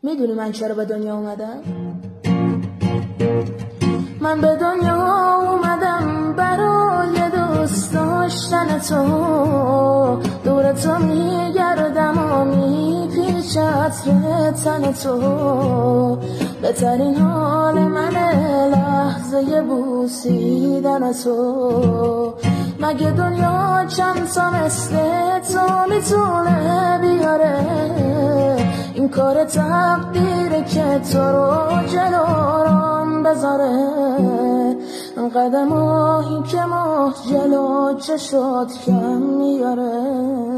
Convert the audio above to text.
میدونی من چرا به دنیا اومدم؟ من به دنیا اومدم برای دوست داشتن تو. دور تو میگردم و میپیچه عطر تن تو. بهترین حال من لحظه بوسیدن تو. مگه دنیا چند تا مثل تو میتونه بیاره؟ این کار تقدیره که تو رو جلو رام بذاره. قدم هایی که ما جلو چشات کم میاره.